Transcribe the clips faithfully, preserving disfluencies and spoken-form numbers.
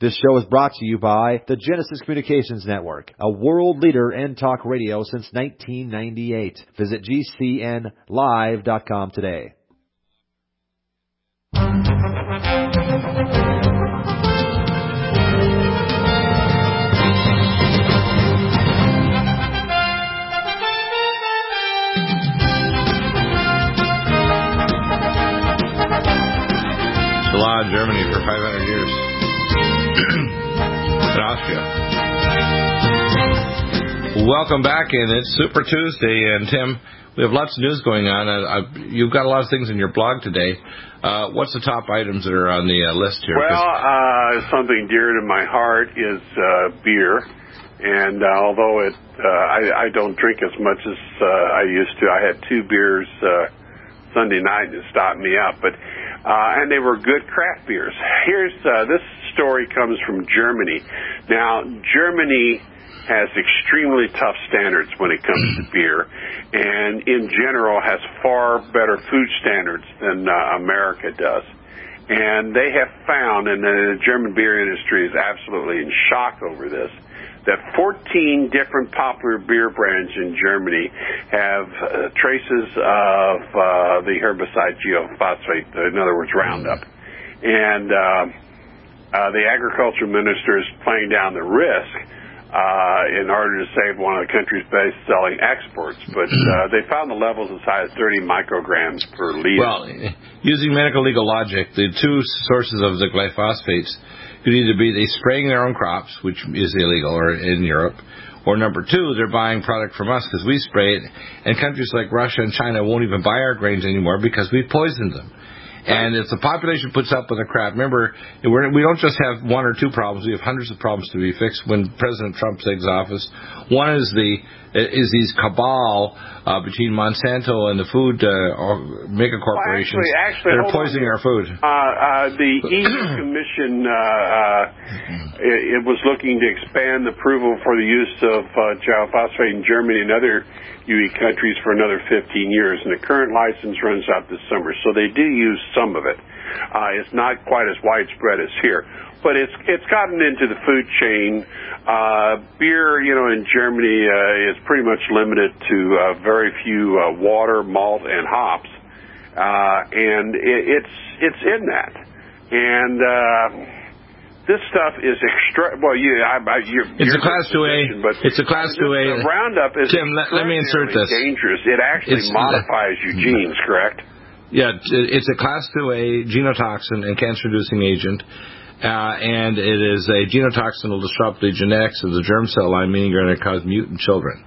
This show is brought to you by the Genesis Communications Network, a world leader in talk radio since nineteen ninety-eight. Visit G C N live dot com today. Law in Germany for five hundred years. In Austria. Welcome back, and it's Super Tuesday, and Tim, we have lots of news going on. Uh, uh, you've got a lot of things in your blog today. Uh, what's the top items that are on the uh, list here? Well, uh, something dear to my heart is uh, beer, and uh, although it, uh, I, I don't drink as much as uh, I used to. I had two beers uh, Sunday night, and it stopped me up, but Uh, and they were good craft beers. Here's, uh, this story comes from Germany. Now, Germany has extremely tough standards when it comes to beer, and in general has far better food standards than uh, America does. And they have found, and the German beer industry is absolutely in shock over this, that fourteen different popular beer brands in Germany have uh, traces of uh, the herbicide glyphosate, in other words, Roundup. And uh, uh, the agriculture minister is playing down the risk uh, in order to save one of the country's best-selling exports. But uh, they found the levels as high as thirty micrograms per liter. Well, using medical legal logic, the two sources of the glyphosates could either be they spraying their own crops, which is illegal or in Europe, or number two, they're buying product from us because we spray it, and countries like Russia and China won't even buy our grains anymore because we've poisoned them. And if the population puts up with the crap, remember, we're, we don't just have one or two problems, we have hundreds of problems to be fixed when President Trump takes office. One is the is these cabal uh, between Monsanto and the food uh, mega corporations well, actually, actually, that are poisoning on. our food. Uh, uh, the E U Commission uh, uh, it, it was looking to expand the approval for the use of uh, glyphosate in Germany and other U E countries for another fifteen years, and the current license runs out this summer, so they do use some of it. Uh, it's not quite as widespread as here, but it's it's gotten into the food chain. Uh, beer, you know, in Germany uh, is pretty much limited to uh, very few uh, water, malt, and hops, uh, and it, it's it's in that, and uh, this stuff is extra. Well, you, I, I, you're, it's you're a class two A. But it's a class two A. The Roundup is Tim, let, let me insert this. Dangerous. It actually it's, modifies your genes, correct? Yeah, it's a class two A genotoxin and cancer-inducing agent. Uh, and it is a genotoxin that will disrupt the genetics of the germ cell line, meaning you're going to cause mutant children.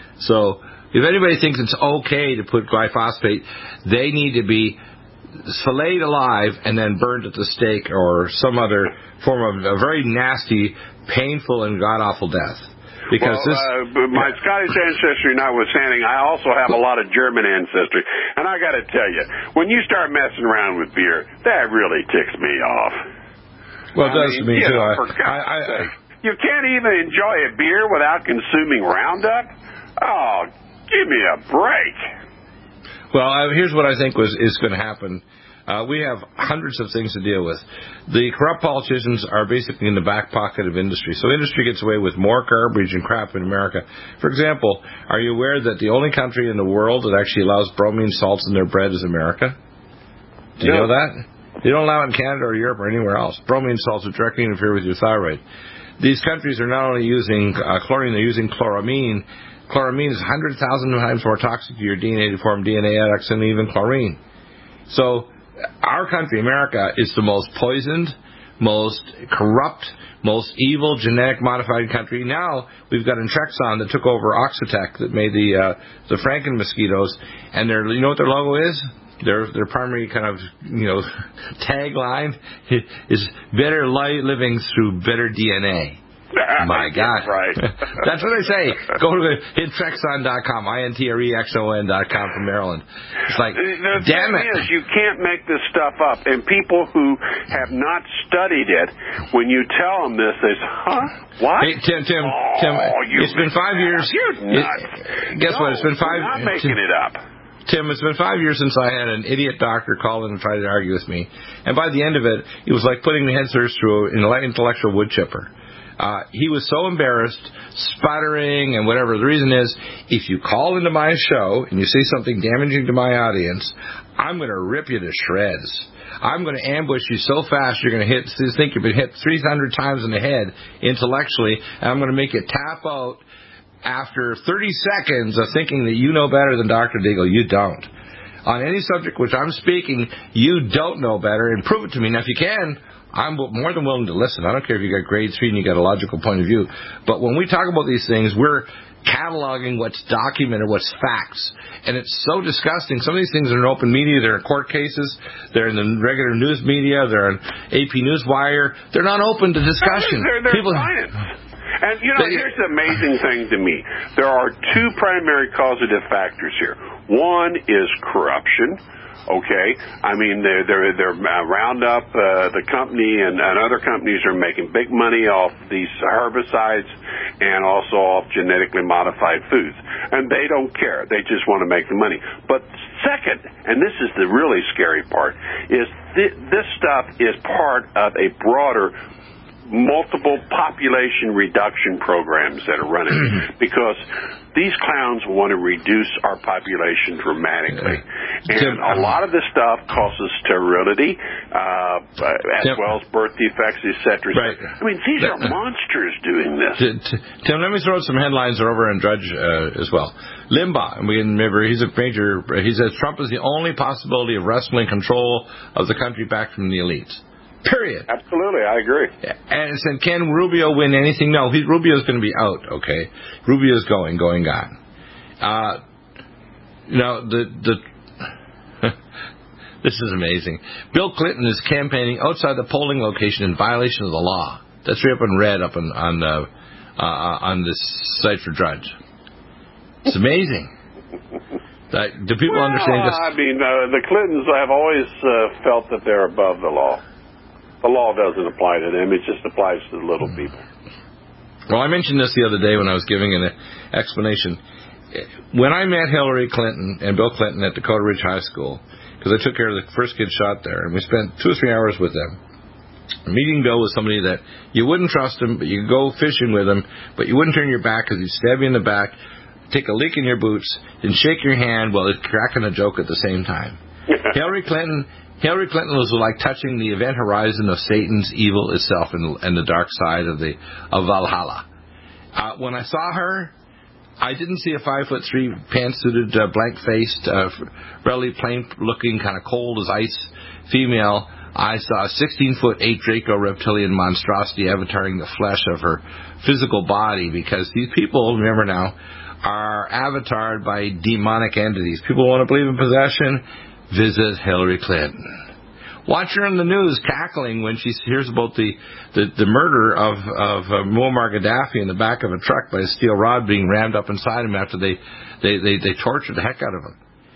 So if anybody thinks it's okay to put glyphosate, they need to be filleted alive and then burned at the stake or some other form of a very nasty, painful, and god-awful death. Because well, this, uh, my Scottish ancestry notwithstanding, I also have a lot of German ancestry. And I got to tell you, when you start messing around with beer, that really ticks me off. Well, it does to me, too. Know, for God's I, I, sake. You can't even enjoy a beer without consuming Roundup? Oh, give me a break. Well, uh, here's what I think was is going to happen. Uh, we have hundreds of things to deal with. The corrupt politicians are basically in the back pocket of industry. So industry gets away with more garbage and crap in America. For example, are you aware that the only country in the world that actually allows bromine salts in their bread is America? Do you no. know that? They don't allow it in Canada or Europe or anywhere else. Bromine salts would directly interfere with your thyroid. These countries are not only using uh, chlorine, they're using chloramine. Chloramine is one hundred thousand times more toxic to your D N A to form D N A adducts than even chlorine. So our country, America, is the most poisoned, most corrupt, most evil genetic modified country. Now we've got Intrexon that took over Oxitec that made the uh, the Franken mosquitoes, and their you know what their logo is? Their their primary kind of you know tagline is better li- living through better D N A. My God. Right. That's what they say. Go to Intrexon dot com, I N T R E X O N dot com from Maryland. It's like, the damn thing it. is, you can't make this stuff up. And people who have not studied it, when you tell them this, they say, huh? What? Hey, Tim, Tim, oh, Tim, it's been five years. You're nuts. It, guess no, what? It's been five you're not making Tim, it up. Tim, it's been five years since I had an idiot doctor call in and try to argue with me. And by the end of it, it was like putting the head surge through an intellectual wood chipper. Uh, he was so embarrassed, sputtering, and whatever. The reason is, if you call into my show and you say something damaging to my audience, I'm going to rip you to shreds. I'm going to ambush you so fast you're going to hit, think you've been hit three hundred times in the head intellectually, and I'm going to make you tap out after thirty seconds of thinking that you know better than Doctor Deagle. You don't. On any subject which I'm speaking, you don't know better, and prove it to me. Now, if you can, I'm more than willing to listen. I don't care if you got grade three and you got a logical point of view. But when we talk about these things, we're cataloging what's documented, what's facts. And it's so disgusting. Some of these things are in open media. They're in court cases. They're in the regular news media. They're on A P Newswire. They're not open to discussion. They're, they're People, science. And, you know, they, here's the amazing thing to me. There are two primary causative factors here. One is corruption. Okay, I mean they're they're they're uh, Roundup, uh, the company and, and other companies are making big money off these herbicides and also off genetically modified foods, and they don't care. They just want to make the money. But second, and this is the really scary part, is th- this stuff is part of a broader multiple population reduction programs that are running because these clowns want to reduce our population dramatically. And a lot of this stuff causes sterility, uh, as Tim, well as birth defects, et cetera. Right. I mean, these are monsters doing this. Tim, let me throw some headlines over on Drudge uh, as well. Limbaugh, and we can remember, he's a major, he says Trump is the only possibility of wrestling control of the country back from the elites. Period. Absolutely, I agree. And it said, can Rubio win anything? No, he, Rubio's going to be out, okay? Rubio's going, going, gone. Uh, you know, the, the this is amazing. Bill Clinton is campaigning outside the polling location in violation of the law. That's right up in red up on, on, uh, uh, on this site for Drudge. It's amazing. That, do people well, understand this? I mean, uh, the Clintons have always uh, felt that they're above the law. The law doesn't apply to them. It just applies to the little people. Well, I mentioned this the other day when I was giving an explanation. When I met Hillary Clinton and Bill Clinton at Dakota Ridge High School, because I took care of the first kid shot there, and we spent two or three hours with them. Meeting Bill was somebody that you wouldn't trust him, but you could go fishing with him, but you wouldn't turn your back because he'd stab you in the back, take a leak in your boots, and shake your hand while he's cracking a joke at the same time. Hillary Clinton... Hillary Clinton was like touching the event horizon of Satan's evil itself and, and the dark side of the of Valhalla. Uh, when I saw her, I didn't see a five foot three pantsuited, uh, blank faced, uh, really plain looking, kind of cold as ice female. I saw a sixteen foot eight Draco reptilian monstrosity avataring the flesh of her physical body, because these people, remember now, are avatared by demonic entities. People want to believe in possession. Visit Hillary Clinton. Watch her in the news cackling when she hears about the, the, the murder of, of uh, Muammar Gaddafi in the back of a truck by a steel rod being rammed up inside him after they, they, they, they tortured the heck out of him.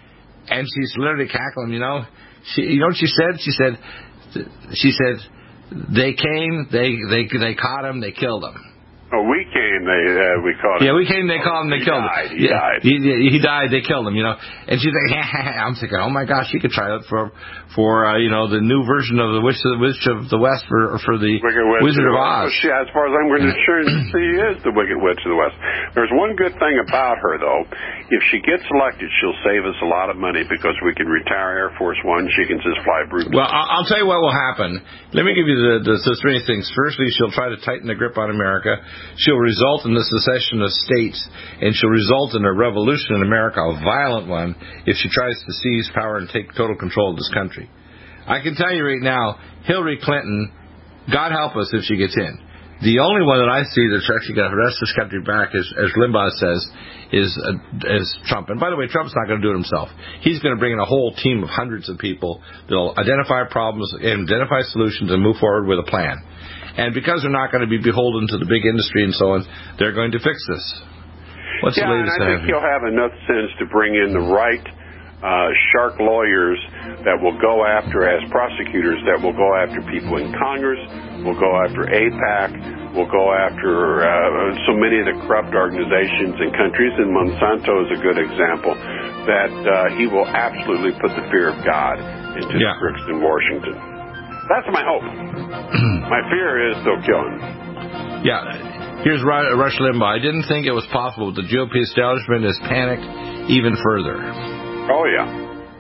And she's literally cackling, you know. She, you know what she said? She said, she said, they came, they, they, they caught him, they killed him. Oh, we came, they uh, we caught him. Yeah, we came, they caught him, they he killed died, him. He yeah, died. He, he died, they killed him, you know. And she's like, I'm thinking, oh my gosh, she could try out for, for uh, you know, the new version of the Witch of the, Witch of the West for, for the Wicked Wizard of Oz. Well, she, as far as I'm going to sure she is the Wicked Witch of the West. There's one good thing about her, though. If she gets elected, she'll save us a lot of money because we can retire Air Force One. She can just fly Bruce. Well, I'll tell you what will happen. Let me give you the, the, the three things. Firstly, she'll try to tighten the grip on America. She'll result in the secession of states, and she'll result in a revolution in America, a violent one, if she tries to seize power and take total control of this country. I can tell you right now, Hillary Clinton, God help us if she gets in. The only one that I see that's actually going to arrest this country back, is, as Limbaugh says, is uh, is Trump. And by the way, Trump's not going to do it himself. He's going to bring in a whole team of hundreds of people that will identify problems, identify solutions, and move forward with a plan. And because they're not going to be beholden to the big industry and so on, they're going to fix this. What's yeah, the latest? And I think he'll have enough sense to bring in the right uh, shark lawyers that will go after, as prosecutors, that will go after people in Congress, will go after AIPAC, will go after uh, so many of the corrupt organizations and countries, and Monsanto is a good example. that uh, he will absolutely put the fear of God into Yeah. the crooks in Washington. That's my hope. My fear is they'll kill him. Yeah. Here's Rush Limbaugh. I didn't think it was possible, but the G O P establishment has panicked even further. Oh, yeah.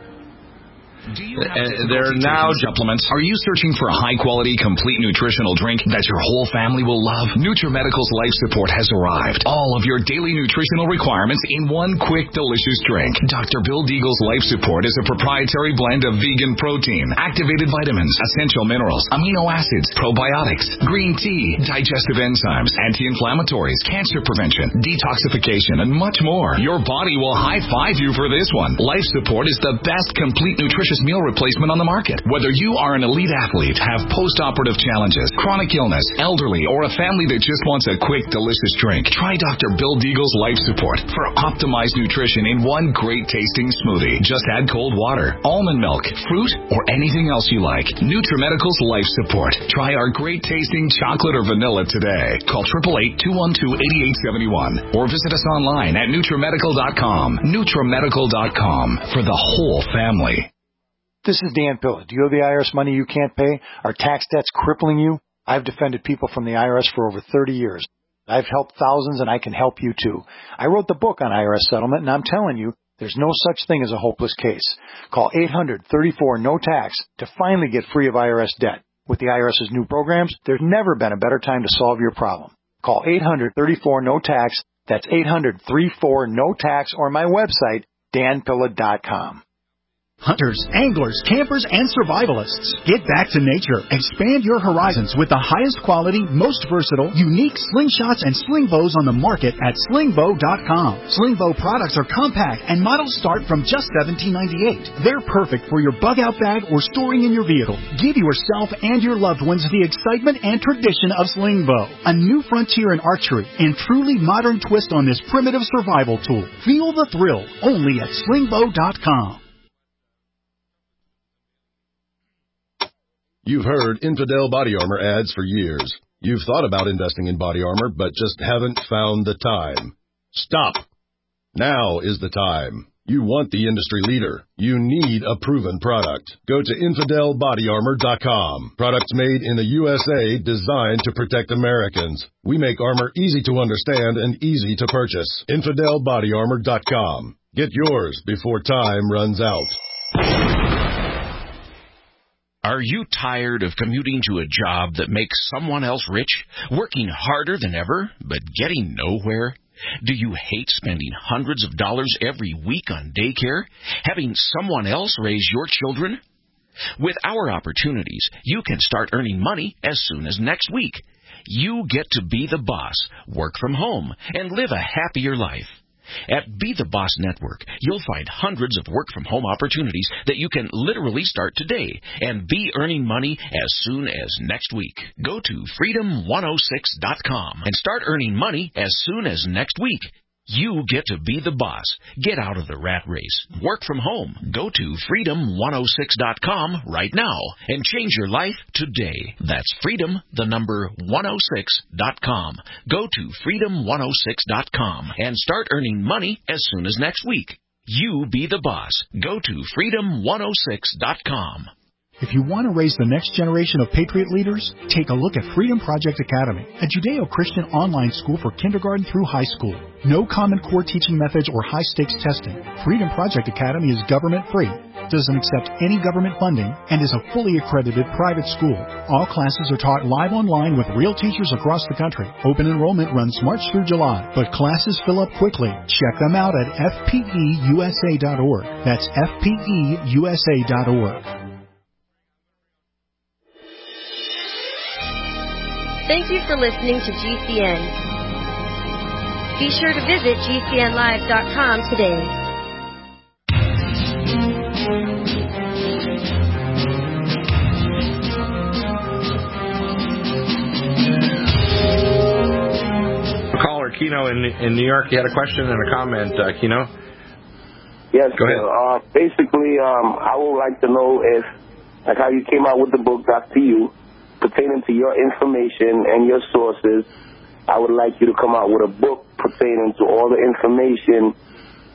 Do you have And they're now supplements? Are you searching for a high-quality, complete nutritional drink that your whole family will love? NutriMedical's Life Support has arrived. All of your daily nutritional requirements in one quick, delicious drink. Doctor Bill Deagle's Life Support is a proprietary blend of vegan protein, activated vitamins, essential minerals, amino acids, probiotics, green tea, digestive enzymes, anti-inflammatories, cancer prevention, detoxification, and much more. Your body will high-five you for this one. Life Support is the best complete nutritious meal replacement on the market. Whether you are an elite athlete, have post-operative challenges, chronic illness, elderly, or a family that just wants a quick, delicious drink, try Doctor Bill Deagle's Life Support for optimized nutrition in one great-tasting smoothie. Just add cold water, almond milk, fruit, or anything else you like. NutriMedical's Life Support. Try our great-tasting chocolate or vanilla today. Call eight eight eight, two one two, eight eight seven one or visit us online at NutriMedical dot com. NutriMedical dot com for the whole family. This is Dan Pilla. Do you owe the I R S money you can't pay? Are tax debts crippling you? I've defended people from the I R S for over thirty years. I've helped thousands, and I can help you too. I wrote the book on I R S settlement, and I'm telling you, there's no such thing as a hopeless case. Call eight hundred, thirty-four, no tax to finally get free of I R S debt. With the IRS's new programs, there's never been a better time to solve your problem. Call eight hundred, thirty-four, no tax. That's eight hundred, thirty-four, no tax, or my website, dan pilla dot com. Hunters, anglers, campers, and survivalists. Get back to nature. Expand your horizons with the highest quality, most versatile, unique slingshots and sling bows on the market at sling bow dot com. Sling bow products are compact and models start from just seventeen ninety-eight. They're perfect for your bug-out bag or storing in your vehicle. Give yourself and your loved ones the excitement and tradition of sling bow. A new frontier in archery and truly modern twist on this primitive survival tool. Feel the thrill only at sling bow dot com. You've heard Infidel Body Armor ads for years. You've thought about investing in body armor, but just haven't found the time. Stop. Now is the time. You want the industry leader. You need a proven product. Go to infidel body armor dot com. Products made in the U S A designed to protect Americans. We make armor easy to understand and easy to purchase. infidel body armor dot com. Get yours before time runs out. Are you tired of commuting to a job that makes someone else rich, working harder than ever, but getting nowhere? Do you hate spending hundreds of dollars every week on daycare, having someone else raise your children? With our opportunities, you can start earning money as soon as next week. You get to be the boss, work from home, and live a happier life. At Be the Boss Network, you'll find hundreds of work-from-home opportunities that you can literally start today and be earning money as soon as next week. Go to freedom one oh six dot com and start earning money as soon as next week. You get to be the boss. Get out of the rat race. Work from home. Go to freedom one oh six dot com right now and change your life today. That's freedom, the number one oh six dot com. Go to freedom one oh six dot com and start earning money as soon as next week. You be the boss. Go to freedom one oh six dot com. If you want to raise the next generation of Patriot leaders, take a look at Freedom Project Academy, a Judeo-Christian online school for kindergarten through high school. No Common Core teaching methods or high-stakes testing. Freedom Project Academy is government-free, doesn't accept any government funding, and is a fully accredited private school. All classes are taught live online with real teachers across the country. Open enrollment runs March through July, but classes fill up quickly. Check them out at f p e u s a dot org. That's f p e u s a dot org. Thank you for listening to G C N. Be sure to visit g c n live dot com today. Caller Kino in in New York, you had a question and a comment, uh, Kino? Yes, go ahead. Uh, basically, um, I would like to know if, like how you came out with the book, Back to You, pertaining to your information and your sources, I would like you to come out with a book pertaining to all the information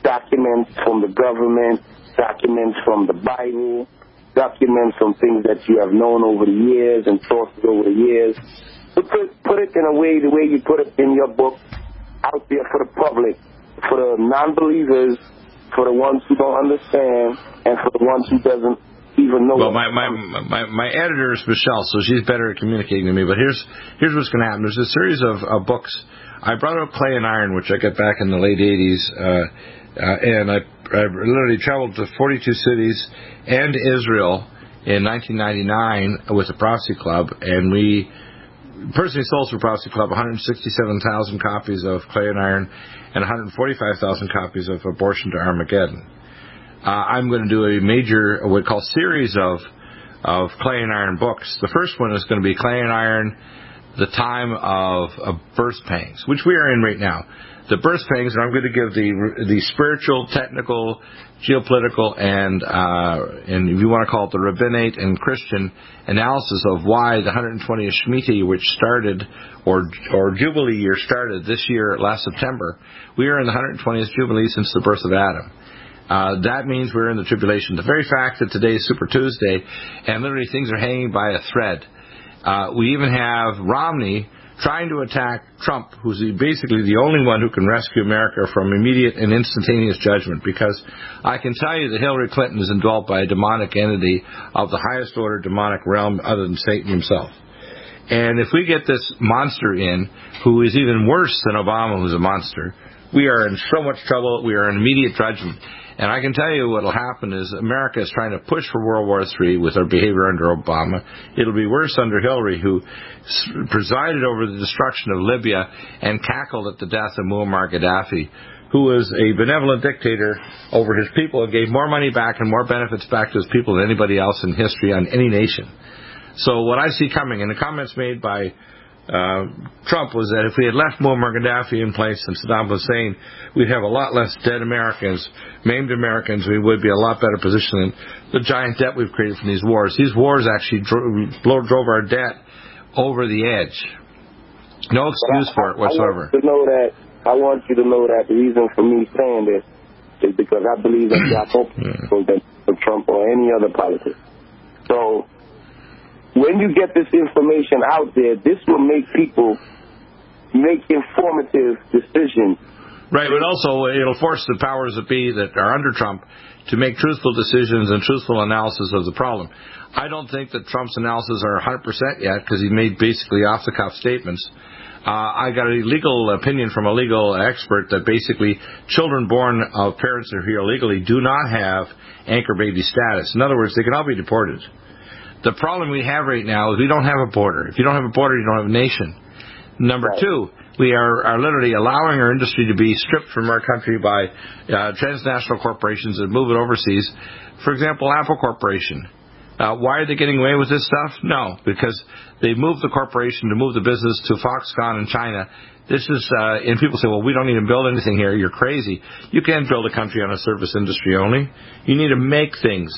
documents from the government, documents from the Bible, documents from things that you have known over the years and sources over the years. But put, put it in a way, the way you put it in your book, out there for the public, for the non-believers, for the ones who don't understand, and for the ones who doesn't even know. Well, my my, my my editor is Michelle, so she's better at communicating to me. But here's here's what's going to happen. There's a series of uh, books. I brought up Clay and Iron, which I got back in the late eighties, uh, uh, and I, I literally traveled to forty-two cities and Israel in nineteen ninety-nine with the Prophecy Club, and we personally sold for Prophecy Club one hundred sixty-seven thousand copies of Clay and Iron and one hundred forty-five thousand copies of Abortion to Armageddon. Uh, I'm going to do a major, what we call series of of Clay and Iron books. The first one is going to be Clay and Iron, the time of, of birth pangs, which we are in right now. The birth pangs, and I'm going to give the the spiritual, technical, geopolitical, and uh, and if you want to call it the rabbinate and Christian analysis of why the one hundred twentieth Shemitah, which started, or or Jubilee year started this year, last September. We are in the one hundred twentieth Jubilee since the birth of Adam. Uh, that means we're in the tribulation. The very fact that today is Super Tuesday, and literally things are hanging by a thread. Uh, we even have Romney trying to attack Trump, who's the, basically the only one who can rescue America from immediate and instantaneous judgment, because I can tell you that Hillary Clinton is indwelt by a demonic entity of the highest order demonic realm other than Satan himself. And if we get this monster in, who is even worse than Obama, who's a monster, we are in so much trouble. We are in immediate judgment. And I can tell you what will happen is America is trying to push for World War Three with our behavior under Obama. It'll be worse under Hillary, who presided over the destruction of Libya and cackled at the death of Muammar Gaddafi, who was a benevolent dictator over his people and gave more money back and more benefits back to his people than anybody else in history on any nation. So what I see coming, and the comments made by Uh, Trump was that if we had left Muammar Gaddafi in place and Saddam Hussein, we'd have a lot less dead Americans, maimed Americans. We would be a lot better positioned than the giant debt we've created from these wars. These wars actually drove, drove our debt over the edge. No excuse I, for it whatsoever. I want, to know that, I want you to know that the reason for me saying this is because I believe that God opened for Trump or any other politician. So when you get this information out there, this will make people make informative decisions. Right, but also it'll force the powers that be that are under Trump to make truthful decisions and truthful analysis of the problem. I don't think that Trump's analysis are one hundred percent yet, because he made basically off-the-cuff statements. Uh, I got a legal opinion from a legal expert that basically children born of parents that are here illegally do not have anchor baby status. In other words, they can all be deported. The problem we have right now is we don't have a border. If you don't have a border, you don't have a nation. Number right. two, we are, are literally allowing our industry to be stripped from our country by uh, transnational corporations that move it overseas. For example, Apple Corporation. Uh, why are they getting away with this stuff? No, because they moved the corporation to move the business to Foxconn in China. This is, uh, and people say, well, we don't need to build anything here. You're crazy. You can't build a country on a service industry only. You need to make things.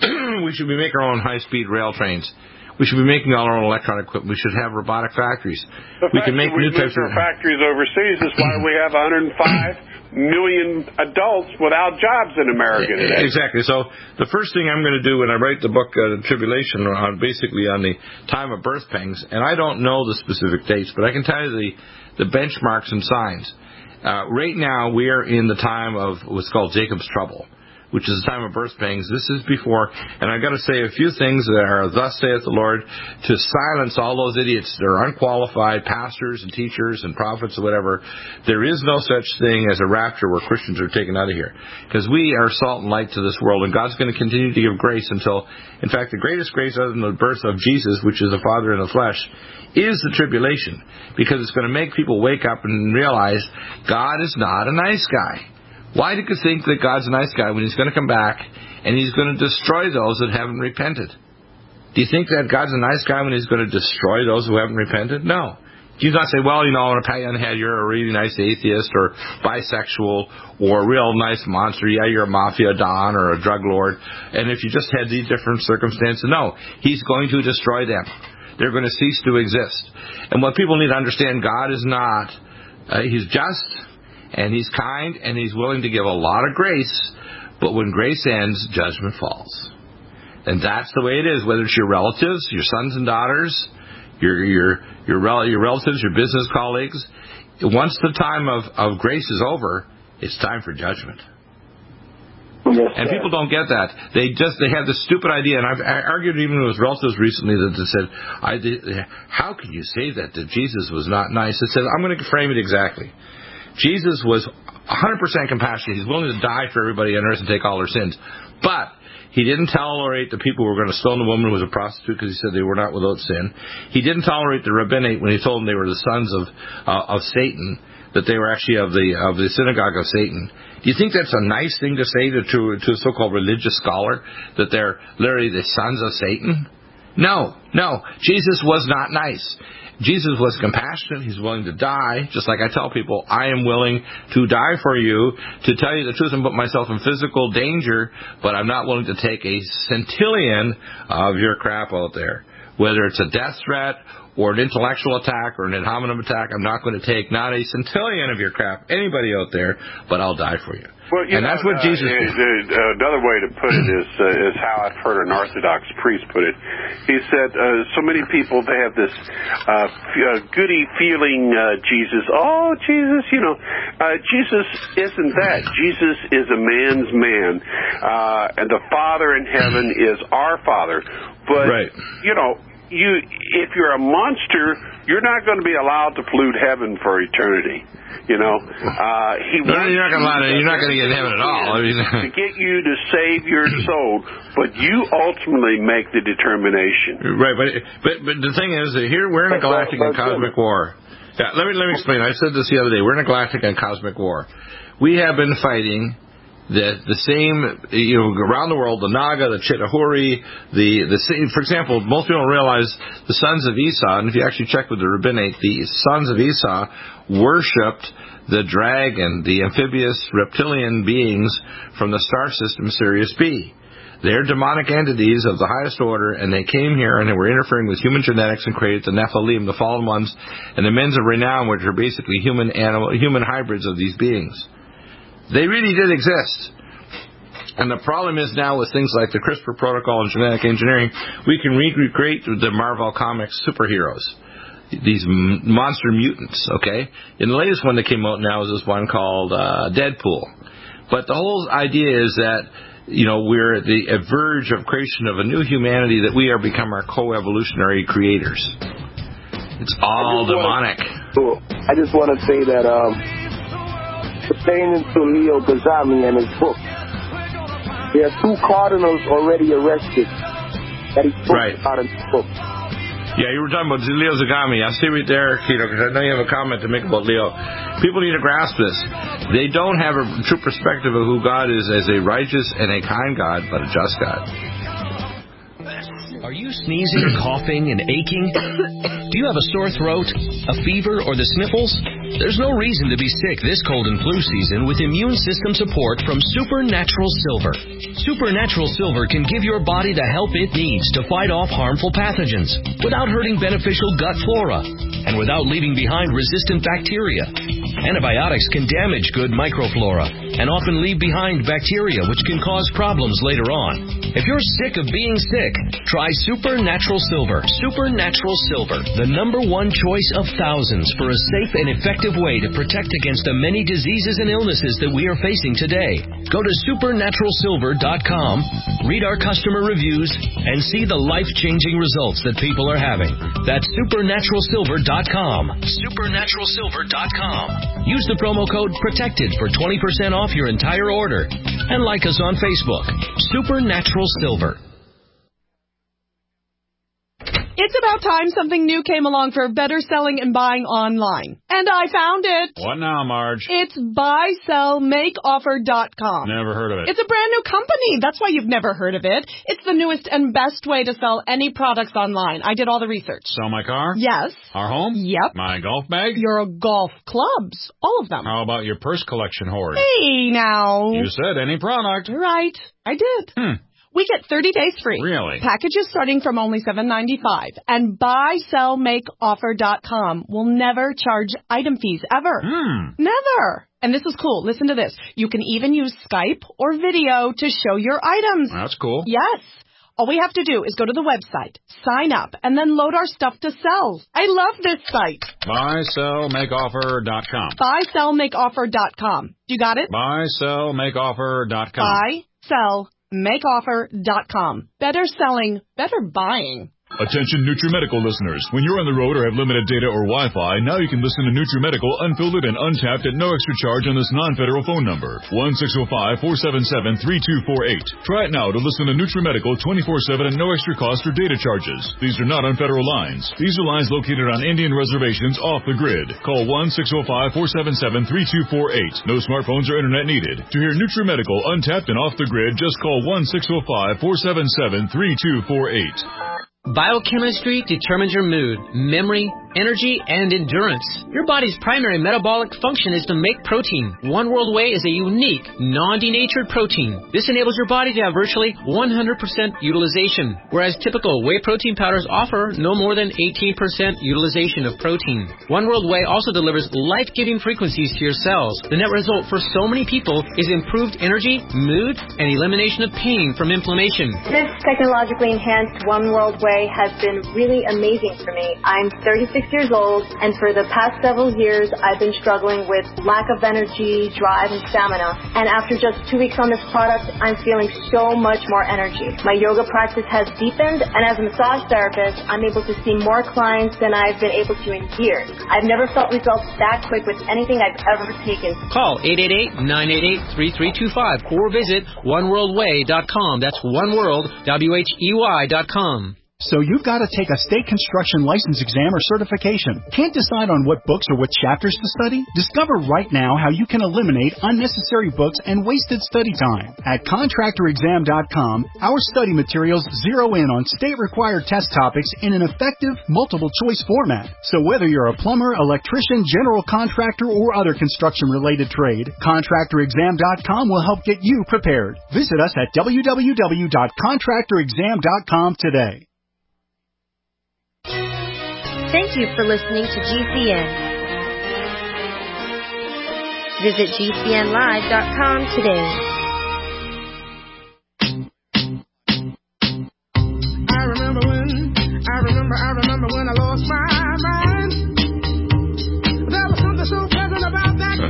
We should be making our own high-speed rail trains. We should be making all our own electronic equipment. We should have robotic factories. The we can make we new types of factories overseas is why we have one hundred five million adults without jobs in America today. Exactly. So the first thing I'm going to do when I write the book, uh, Tribulation, on basically on the time of birth pangs, and I don't know the specific dates, but I can tell you the the benchmarks and signs. Uh, right now, we are in the time of what's called Jacob's trouble, which is the time of birth pangs. This is before, and I've got to say a few things that are, thus saith the Lord, to silence all those idiots that are unqualified, pastors and teachers and prophets or whatever. There is no such thing as a rapture where Christians are taken out of here, because we are salt and light to this world, and God's going to continue to give grace until, in fact, the greatest grace other than the birth of Jesus, which is the Father in the flesh, is the tribulation, because it's going to make people wake up and realize God is not a nice guy. Why do you think that God's a nice guy when he's going to come back and he's going to destroy those that haven't repented? Do you think that God's a nice guy when he's going to destroy those who haven't repented? No. He's not say, well, you know, I want to pat you on the head, you're a really nice atheist or bisexual or a real nice monster. Yeah, you're a mafia don or a drug lord. And if you just had these different circumstances, no. He's going to destroy them. They're going to cease to exist. And what people need to understand, God is not, uh, he's just, and he's kind, and he's willing to give a lot of grace, but when grace ends, judgment falls. And that's the way it is, whether it's your relatives, your sons and daughters, your your your, rel- your relatives, your business colleagues. Once the time of, of grace is over, it's time for judgment. Yes, and people don't get that. They just they have this stupid idea, and I've I argued even with relatives recently that they said, I did, "How can you say that that Jesus was not nice?" I said, "I'm going to frame it exactly. Jesus was one hundred percent compassionate. He's willing to die for everybody on earth and take all their sins, but he didn't tolerate the people who were going to stone the woman who was a prostitute because he said they were not without sin. He didn't tolerate the rabbinate when he told them they were the sons of uh, of Satan, that they were actually of the of the synagogue of Satan." Do you think that's a nice thing to say to, to, to a so-called religious scholar, that they're literally the sons of Satan? No, no. Jesus was not nice. Jesus was compassionate. He's willing to die. Just like I tell people, I am willing to die for you, to tell you the truth and put myself in physical danger, but I'm not willing to take a centillion of your crap out there. Whether it's a death threat or an intellectual attack or an ad hominem attack, I'm not going to take not a centillion of your crap, anybody out there, but I'll die for you. Well, you and know, that's what uh, Jesus uh, did. uh, another way to put it is uh, is how I've heard an Orthodox priest put it. He said, uh, so many people, they have this uh, f- uh, goody feeling, uh, Jesus, oh, Jesus, you know, uh, Jesus isn't that. Jesus is a man's man, uh, and the Father in heaven is our Father. But, right. you know, you if you're a monster, you're not going to be allowed to pollute heaven for eternity. You know, uh, he no, you're not going to. You're not going to get in heaven at all. I mean, to get you to save your soul, but you ultimately make the determination. Right, but but but the thing is that here we're in a galactic and cosmic war. Yeah, let me let me explain. I said this the other day. We're in a galactic and cosmic war. We have been fighting the the same, you know, around the world, the Naga, the Chitahuri, the the same. For example, most people don't realize the sons of Esau, and if you actually check with the rabbinate, the sons of Esau worshipped the dragon, the amphibious reptilian beings from the star system Sirius B. They're demonic entities of the highest order, and they came here and they were interfering with human genetics and created the Nephilim, the fallen ones, and the men of renown, which are basically human animal, human hybrids of these beings. They really did exist. And the problem is now with things like the CRISPR protocol and genetic engineering, we can recreate the Marvel Comics superheroes, these m- monster mutants, okay? And the latest one that came out now is this one called uh, Deadpool. But the whole idea is that, you know, we're at the verge of creation of a new humanity, that we are become our co-evolutionary creators. It's all I demonic. Wanna, I just want to say that, um, pertaining to Leo Gazami and his book, there are two cardinals already arrested that he spoke right. about in his book. Yeah, you were talking about Leo Zagami. I see right there, Keto, because I know you have a comment to make about Leo. People need to grasp this. They don't have a true perspective of who God is as a righteous and a kind God, but a just God. Are you sneezing, coughing, and aching? Do you have a sore throat, a fever, or the sniffles? There's no reason to be sick this cold and flu season with immune system support from Supernatural Silver. Supernatural Silver can give your body the help it needs to fight off harmful pathogens without hurting beneficial gut flora and without leaving behind resistant bacteria. Antibiotics can damage good microflora and often leave behind bacteria which can cause problems later on. If you're sick of being sick, try Supernatural Silver. Supernatural Silver, the number one choice of thousands for a safe and effective way to protect against the many diseases and illnesses that we are facing today. Go to supernatural silver dot com, read our customer reviews, and see the life-changing results that people are having. That's supernatural silver dot com. supernatural silver dot com. Use the promo code PROTECTED for twenty percent off your entire order. And like us on Facebook, Supernatural Silver. It's about time something new came along for better selling and buying online. And I found it. What now, Marge? It's buy sell make offer dot com. Never heard of it. It's a brand new company. That's why you've never heard of it. It's the newest and best way to sell any products online. I did all the research. Sell my car? Yes. Our home? Yep. My golf bag? Your golf clubs. All of them. How about your purse collection hoard? Hey, now. You said any product. Right. I did. Hmm. We get thirty days free. Really? Packages starting from only seven ninety-five. And buy sell make offer dot com will never charge item fees ever. Hmm. Never. And this is cool. Listen to this. You can even use Skype or video to show your items. That's cool. Yes. All we have to do is go to the website, sign up, and then load our stuff to sell. I love this site. buy sell make offer dot com. buy sell make offer dot com. You got it? buy sell make offer dot com. buy sell make offer dot com. Better selling, better buying. Attention NutriMedical listeners. When you're on the road or have limited data or Wi-Fi, now you can listen to NutriMedical unfiltered and untapped at no extra charge on this non-federal phone number, one six zero five, four seven seven, three two four eight. Try it now to listen to NutriMedical twenty-four seven at no extra cost or data charges. These are not on federal lines. These are lines located on Indian reservations off the grid. Call one six zero five, four seven seven, three two four eight. No smartphones or internet needed. To hear NutriMedical untapped and off the grid, just call one six zero five, four seven seven, three two four eight. Biochemistry determines your mood, memory, energy, and endurance. Your body's primary metabolic function is to make protein. One World Whey is a unique, non-denatured protein. This enables your body to have virtually one hundred percent utilization, whereas typical whey protein powders offer no more than eighteen percent utilization of protein. One World Whey also delivers life-giving frequencies to your cells. The net result for so many people is improved energy, mood, and elimination of pain from inflammation. This technologically enhanced One World Whey has been really amazing for me. I'm thirty-six years old, and for the past several years, I've been struggling with lack of energy, drive, and stamina. And after just two weeks on this product, I'm feeling so much more energy. My yoga practice has deepened, and as a massage therapist, I'm able to see more clients than I've been able to in years. I've never felt results that quick with anything I've ever taken. Call eight eight eight, nine eight eight, three three two five or visit one world way dot com. That's oneworld, W H E Y dot com. So you've got to take a state construction license exam or certification. Can't decide on what books or what chapters to study? Discover right now how you can eliminate unnecessary books and wasted study time. At contractor exam dot com, our study materials zero in on state-required test topics in an effective, multiple-choice format. So whether you're a plumber, electrician, general contractor, or other construction-related trade, contractor exam dot com will help get you prepared. Visit us at w w w dot contractor exam dot com today. Thank you for listening to G C N. Visit G C N live dot com today. I remember when, I remember, I remember when I lost my mind. There was something so pleasant about that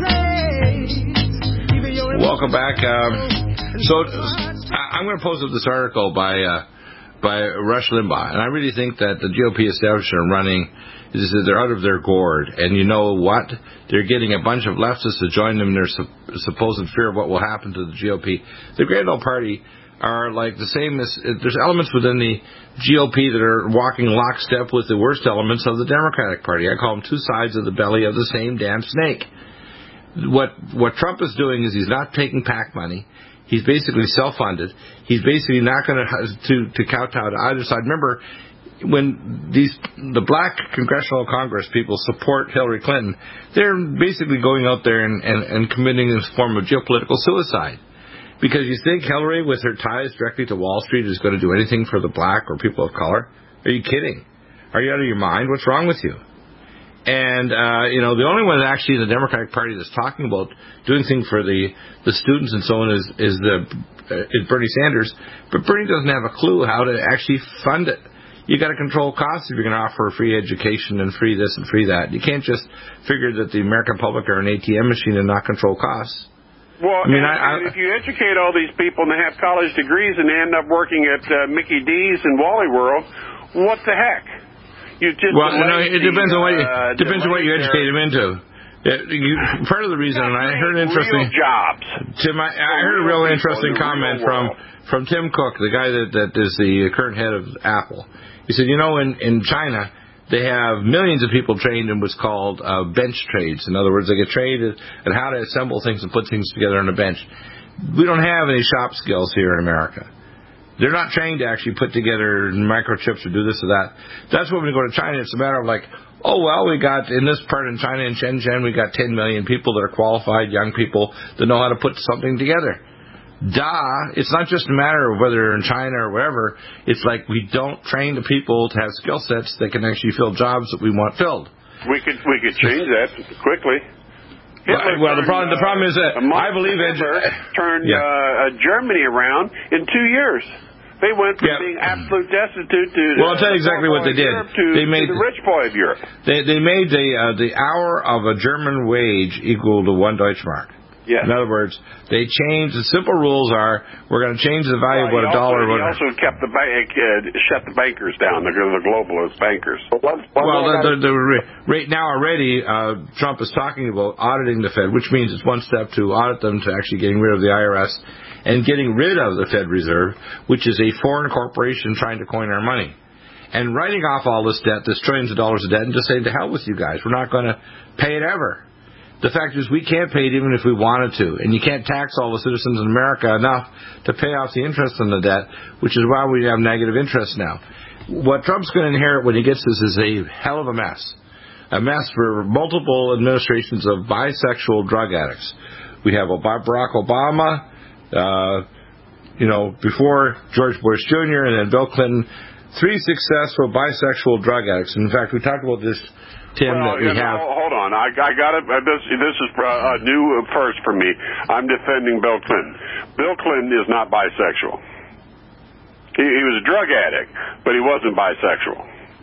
place. Welcome back. Um, so I'm going to post up this article by... Uh, by Rush Limbaugh, and I really think that the G O P establishment running is that they're out of their gourd, and you know what? They're getting a bunch of leftists to join them in their su- supposed fear of what will happen to the G O P. The Grand Old Party are like the same as, there's elements within the G O P that are walking lockstep with the worst elements of the Democratic Party. I call them two sides of the belly of the same damn snake. What, what Trump is doing is he's not taking PAC money. He's basically self-funded. He's basically not going to to kowtow to either side. Remember, when these the black Congressional Congress people support Hillary Clinton, they're basically going out there and, and, and committing this form of geopolitical suicide. Because you think Hillary, with her ties directly to Wall Street, is going to do anything for the black or people of color? Are you kidding? Are you out of your mind? What's wrong with you? And, uh, you know, the only one actually in the Democratic Party that's talking about doing things for the, the students and so on is, is, the, uh, is Bernie Sanders. But Bernie doesn't have a clue how to actually fund it. You got to control costs if you're going to offer free education and free this and free that. You can't just figure that the American public are an A T M machine and not control costs. Well, I mean, and, I, I, and if you educate all these people and they have college degrees and they end up working at uh, Mickey D's and Wally World, what the heck? You just well, no, it depends on what you uh, depends on what you educate them into. It, you, part of the reason, and I heard an interesting real jobs. Tim, I, I heard a real interesting comment from from Tim Cook, the guy that that is the current head of Apple. He said, you know, in in China they have millions of people trained in what's called uh, bench trades. In other words, they get trained at how to assemble things and put things together on a bench. We don't have any shop skills here in America. They're not trained to actually put together microchips or do this or that. That's when we go to China. It's a matter of like, oh, well, we got in this part in China, in Shenzhen, we got ten million people that are qualified, young people that know how to put something together. Duh. It's not just a matter of whether they're in China or wherever. It's like we don't train the people to have skill sets that can actually fill jobs that we want filled. We could we could change that quickly. Hitler well, the problem the problem is that uh, I believe it turned yeah. uh, Germany around in two years. They went from yeah. being absolute destitute to well, I'll tell you exactly what they did. To, they made to the rich boy of Europe. They they made the uh, the hour of a German wage equal to one Deutschmark. Yes. In other words, they changed. The simple rules are we're going to change the value well, of what a dollar. He what also kept the bank, uh, shut the bankers down. The, the globalist bankers. One, one well, the, the, the right now already, uh, Trump is talking about auditing the Fed, which means it's one step to audit them to actually getting rid of the I R S and getting rid of the Fed Reserve, which is a foreign corporation trying to coin our money. And writing off all this debt, this trillions of dollars of debt, and just saying, to hell with you guys. We're not going to pay it ever. The fact is we can't pay it even if we wanted to. And you can't tax all the citizens in America enough to pay off the interest on the debt, which is why we have negative interest now. What Trump's going to inherit when he gets this is a hell of a mess. A mess for multiple administrations of bisexual drug addicts. We have Barack Obama, uh, you know, before George Bush Junior and then Bill Clinton. Three successful bisexual drug addicts. In fact, we talked about this, Tim, well, that we you know, have. Hold on, I, I got it. This, this is a new first for me. I'm defending Bill Clinton. Bill Clinton is not bisexual. He, he was a drug addict, but he wasn't bisexual.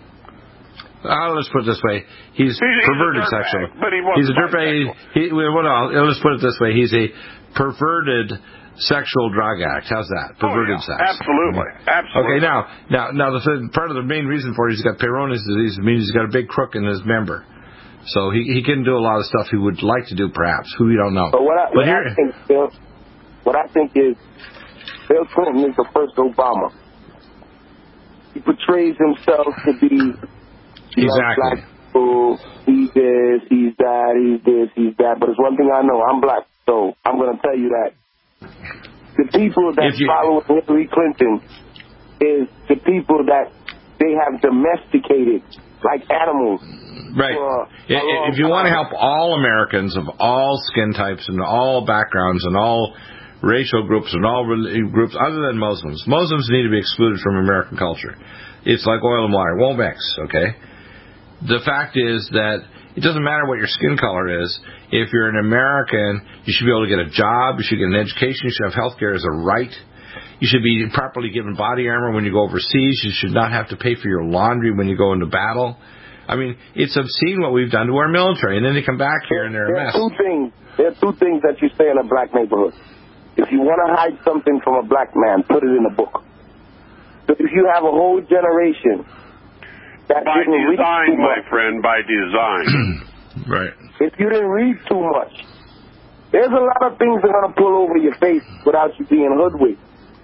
Uh, let's put it this way: he's, he's perverted he's sexual. But he wasn't he's a dirtbag. He, well, no, let's put it this way: he's a perverted sexual drug addict. How's that? Perverted oh, yeah. sex. Absolutely. Absolutely. Okay, now, now, now, the th- part of the main reason for it, he's got Peyronie's disease. It means he's got a big crook in his member. So he he can do a lot of stuff he would like to do, perhaps. Who we don't know. But what I, but what here, I think, Bill, what I think is, Bill Clinton is the first Obama. He portrays himself to be exactly. Black people. He's this, he's that, he's this, he's that. But it's one thing I know: I'm black, so I'm going to tell you that. The people that you, follow Hillary Clinton is the people that they have domesticated like animals. Right. If you want to help all Americans of all skin types and all backgrounds and all racial groups and all groups other than Muslims, Muslims need to be excluded from American culture. It's like oil and water. It won't mix, okay? The fact is that it doesn't matter what your skin color is. If you're an American, you should be able to get a job. You should get an education. You should have health care as a right. You should be properly given body armor when you go overseas. You should not have to pay for your laundry when you go into battle. I mean, it's obscene what we've done to our military. And then they come back here and they're there a mess. There are two things. There are two things that you say in a black neighborhood. If you want to hide something from a black man, put it in a book. But if you have a whole generation that by didn't read design, too my much, friend, by design. Right. If you didn't read too much, there's a lot of things that are going to pull over your face without you being hoodwinked.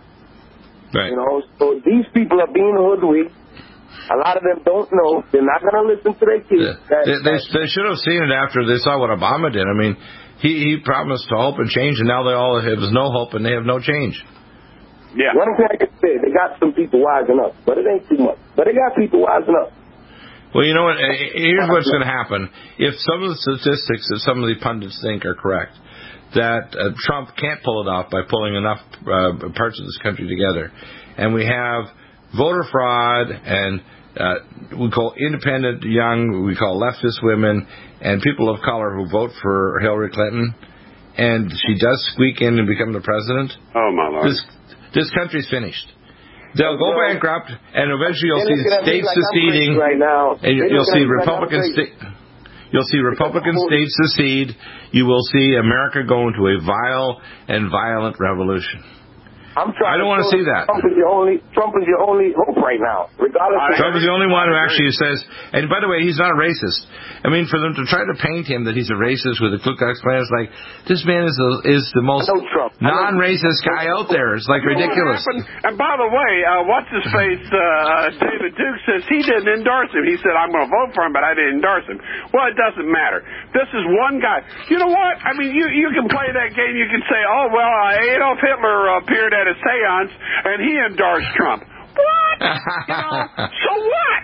Right. You know, so these people are being hoodwinked. A lot of them don't know. They're not going to listen to their kids. Yeah. That, they, they, they should have seen it after they saw what Obama did. I mean, he, he promised to hope and change, and now they all have no hope and they have no change. Yeah. One thing I can say, they got some people wising up, but it ain't too much. But they got people wising up. Well, you know what? Here's what's going to happen. If some of the statistics that some of the pundits think are correct, that uh, Trump can't pull it off by pulling enough uh, parts of this country together, and we have voter fraud, and uh, we call independent young, we call leftist women, and people of color who vote for Hillary Clinton, and she does squeak in and become the president. Oh, my Lord. This, this country's finished. They'll go bankrupt, and eventually you'll see states seceding, right now. and you'll see Republican states. You'll see Republican states secede. You will see America go into a vile and violent revolution. I'm trying I don't to want to see that. Trump is your only. Trump is your only hope right now, regardless. Trump is the only one who actually says. And by the way, he's not a racist. I mean, for them to try to paint him that he's a racist with the Ku Klux Klan, it's like this man is the, is the most non-racist guy out there. It's like ridiculous. And by the way, uh, what's his face? Uh, David Duke says he didn't endorse him. He said, "I'm going to vote for him, but I didn't endorse him." Well, it doesn't matter. This is one guy. You know what? I mean, you you can play that game. You can say, "Oh well, uh, Adolf Hitler appeared at a seance and he endorsed Trump." What? You know, so what?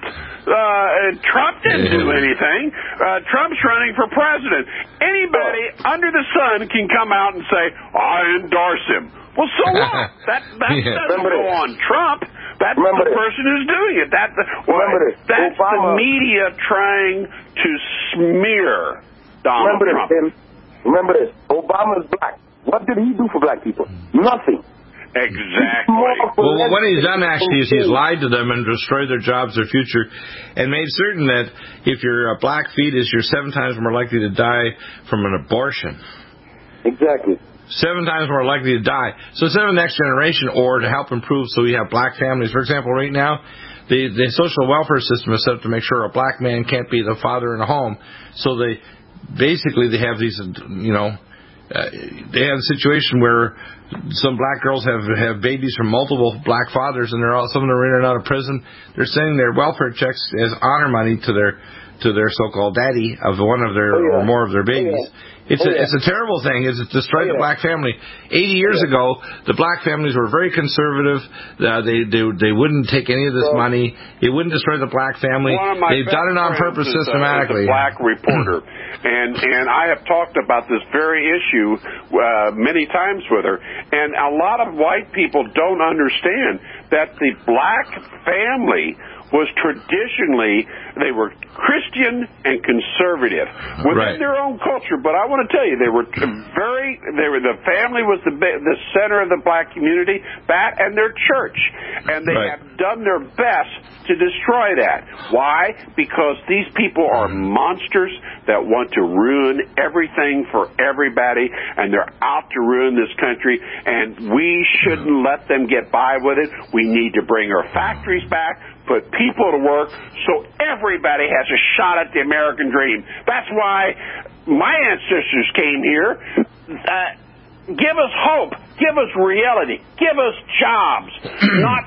Uh, Trump didn't do anything. Uh, Trump's running for president. Anybody under the sun can come out and say, I endorse him. Well, so what? That, that Yeah. doesn't Remember go this. on Trump. That's Remember the this. person who's doing it. That, well, Remember this. that's Obama- the media trying to smear Donald Remember this, Trump. Tim. Remember this. Obama's black. What did he do for black people? Nothing. Exactly. Well, what he's done actually is he's lied to them and destroyed their jobs, their future, and made certain that if you're a black fetus, you're seven times more likely to die from an abortion. Exactly. Seven times more likely to die. So instead of the next generation, or to help improve so we have black families. For example, right now, the, the social welfare system is set up to make sure a black man can't be the father in a home. So they basically they have these, you know, uh, they have a situation where some black girls have have babies from multiple black fathers, and they're all some of them are in and out of prison. They're sending their welfare checks as honor money to their to their so-called daddy of one of their Oh, yeah. or more of their babies. Oh, yeah. It's Oh, a yeah. it's a terrible thing. It's destroyed Oh, the yeah. black family. Eighty years Yeah. ago, the black families were very conservative. Uh, they they they wouldn't take any of this Well, money. It wouldn't destroy the black family. One of my They've best done it on friends purpose is a- systematically. is a black reporter, and and I have talked about this very issue uh, many times with her. And a lot of white people don't understand that the black family was traditionally, they were Christian and conservative within Right. their own culture. But I want to tell you, they were very, they were, the family was the the center of the black community, that and their church. And they Right. have done their best to destroy that. Why? Because these people are monsters that want to ruin everything for everybody, and they're out to ruin this country, and we shouldn't let them get by with it. We need to bring our factories back, put people to work, so everybody has a shot at the American dream. That's why my ancestors came here. Uh, give us hope. Give us reality. Give us jobs, not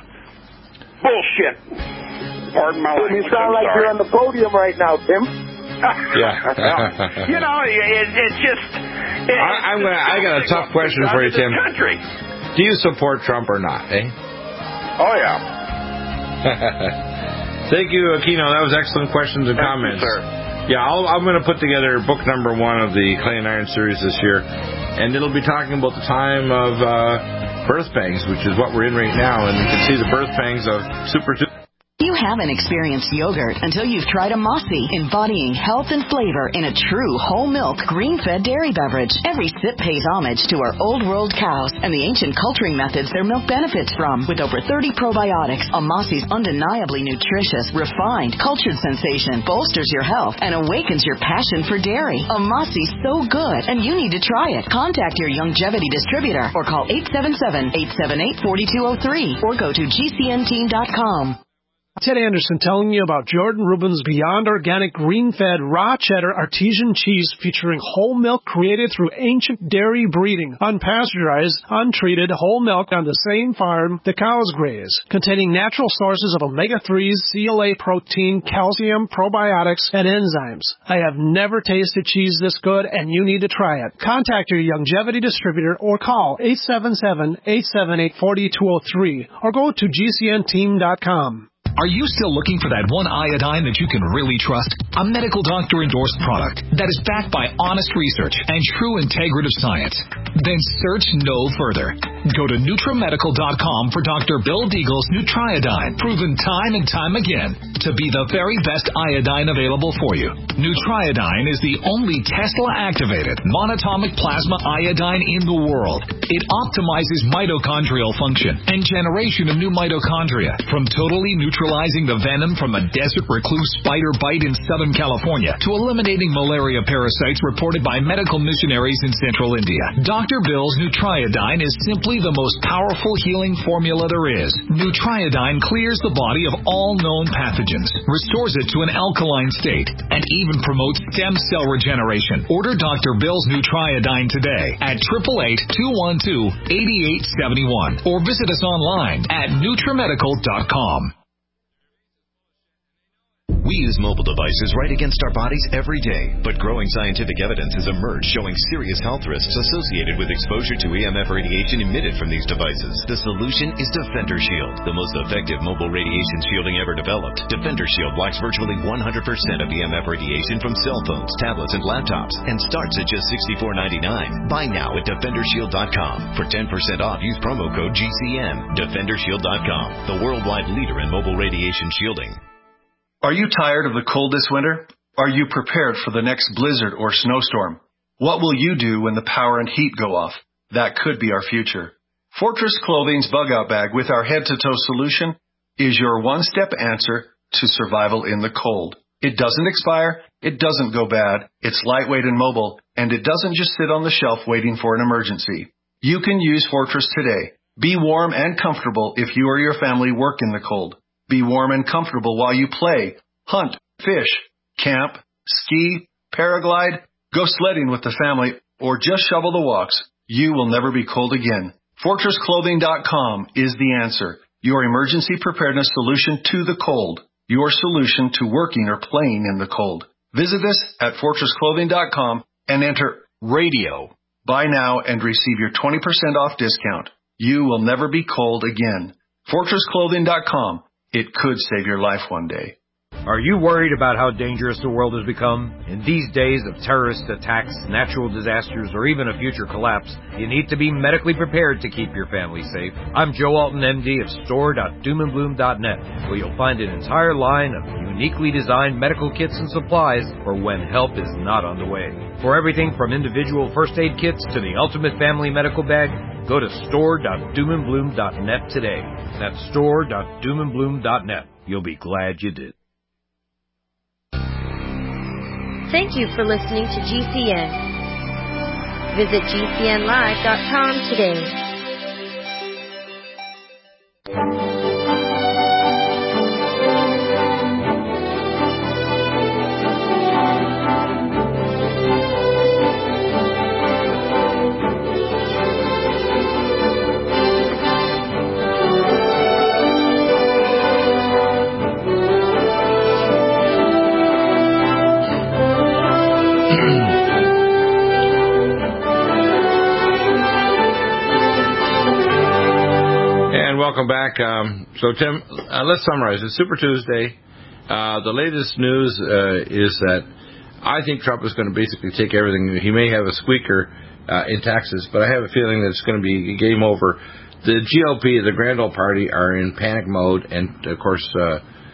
bullshit. Pardon my Tim, language. you sound I'm like sorry. you're on the podium right now, Tim. Yeah. you know, it, it's just. It, I, I'm gonna. I got a tough question for you, Tim. Country. Do you support Trump or not? Eh? Oh yeah. Thank you, Aquino. That was excellent questions and Thank comments. you, sir. Yeah, I'll, I'm going to put together book number one of the Clay and Iron series this year, and it'll be talking about the time of uh, birth pangs, which is what we're in right now, and you can see the birth pangs of Super Two. You haven't experienced yogurt until you've tried a Mossy, embodying health and flavor in a true whole milk, green-fed dairy beverage. Every sip pays homage to our old world cows and the ancient culturing methods their milk benefits from. With over thirty probiotics, a Mossy's undeniably nutritious, refined, cultured sensation bolsters your health and awakens your passion for dairy. A Mossy's so good, and you need to try it. Contact your Youngevity distributor or call eight seven seven, eight seven eight, four two zero three or go to G C N team dot com. Ted Anderson telling you about Jordan Rubin's Beyond Organic Green-Fed Raw Cheddar Artesian Cheese featuring whole milk created through ancient dairy breeding, unpasteurized, untreated whole milk on the same farm the cows graze, containing natural sources of omega threes, C L A protein, calcium, probiotics, and enzymes. I have never tasted cheese this good, and you need to try it. Contact your Youngevity distributor or call eight seven seven, eight seven eight, four two zero three or go to G C N team dot com. Are you still looking for that one iodine that you can really trust? A medical doctor endorsed product that is backed by honest research and true integrative science? Then search no further. Go to NutriMedical dot com for Doctor Bill Deagle's Nutriodine, proven time and time again to be the very best iodine available for you. Nutriodine is the only Tesla-activated monatomic plasma iodine in the world. It optimizes mitochondrial function and generation of new mitochondria, from totally neutralizing the venom from a desert recluse spider bite in Southern California to eliminating malaria parasites reported by medical missionaries in Central India. Doctor Bill's Nutriodine is simply the most powerful healing formula there is. Nutriodine clears the body of all known pathogens, restores it to an alkaline state, and even promotes stem cell regeneration. Order Doctor Bill's Nutriodine today at eight eight eight, two one two, eight eight seven one or visit us online at NutriMedical dot com. We use mobile devices right against our bodies every day, but growing scientific evidence has emerged showing serious health risks associated with exposure to E M F radiation emitted from these devices. The solution is Defender Shield, the most effective mobile radiation shielding ever developed. Defender Shield blocks virtually one hundred percent of E M F radiation from cell phones, tablets, and laptops, and starts at just sixty-four ninety-nine. Buy now at defender shield dot com. For ten percent off, use promo code G C N. defender shield dot com, the worldwide leader in mobile radiation shielding. Are you tired of the cold this winter? Are you prepared for the next blizzard or snowstorm? What will you do when the power and heat go off? That could be our future. Fortress Clothing's Bug Out Bag with our head-to-toe solution is your one-step answer to survival in the cold. It doesn't expire, it doesn't go bad, it's lightweight and mobile, and it doesn't just sit on the shelf waiting for an emergency. You can use Fortress today. Be warm and comfortable if you or your family work in the cold. Be warm and comfortable while you play, hunt, fish, camp, ski, paraglide, go sledding with the family, or just shovel the walks. You will never be cold again. Fortress Clothing dot com is the answer. Your emergency preparedness solution to the cold. Your solution to working or playing in the cold. Visit us at Fortress Clothing dot com and enter radio. Buy now and receive your twenty percent off discount. You will never be cold again. Fortress Clothing dot com. It could save your life one day. Are you worried about how dangerous the world has become? In these days of terrorist attacks, natural disasters, or even a future collapse, you need to be medically prepared to keep your family safe. I'm Joe Alton, M D of store dot doom and bloom dot net, where you'll find an entire line of uniquely designed medical kits and supplies for when help is not on the way. For everything from individual first aid kits to the ultimate family medical bag, go to store dot doom and bloom dot net today. That's store dot doom and bloom dot net. You'll be glad you did. Thank you for listening to G C N. Visit G C N live dot com today. Welcome back. Um, so, Tim, uh, let's summarize. It's Super Tuesday. Uh, the latest news uh, is that I think Trump is going to basically take everything. He may have a squeaker uh, in Texas, but I have a feeling that it's going to be game over. The G O P, the Grand Old Party, are in panic mode, and, of course, uh,